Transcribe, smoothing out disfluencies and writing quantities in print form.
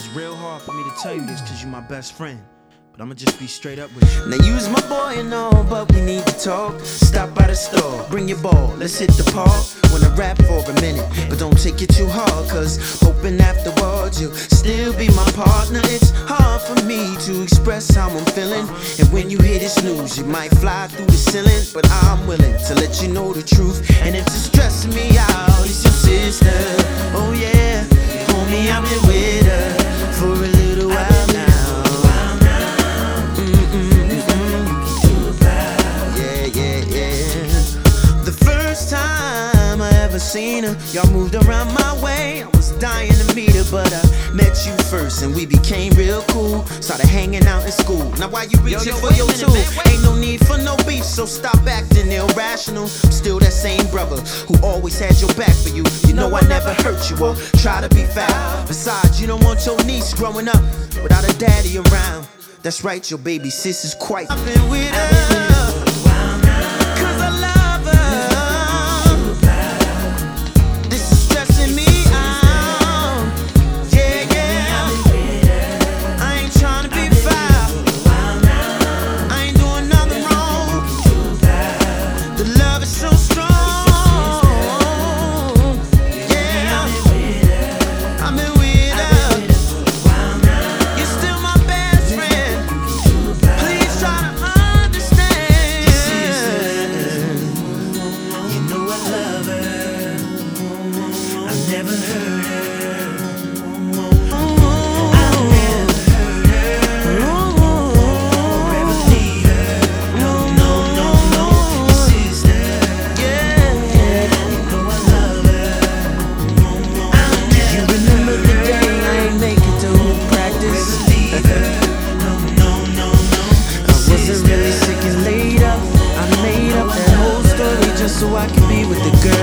real hard for me to tell you this cause you my best friend. But I'ma just be straight up with you. Now you's my boy and all, but we need to talk. Stop by the store, bring your ball, let's hit the park. Wanna rap for a minute, but don't take it too hard, cause hoping afterwards you'll still be my partner. It's hard for me to express how I'm feeling, and when you hear this news you might fly through the ceiling. But I'm willing to let you know the truth, and if it's stressing me out, it's your sister. Oh yeah, homie, I've been with her for a little while now. Seen her, y'all moved around my way. I was dying to meet her, but I met you first and we became real cool. Started hanging out in school. Now why you reaching for your tool? Ain't no need for no beef, so stop acting irrational. I'm still that same brother who always had your back for you. You know I never hurt you or try to be foul. Besides, you don't want your niece growing up without a daddy around. That's right, your baby sis is quite. I've been with her. So I can be with the girl.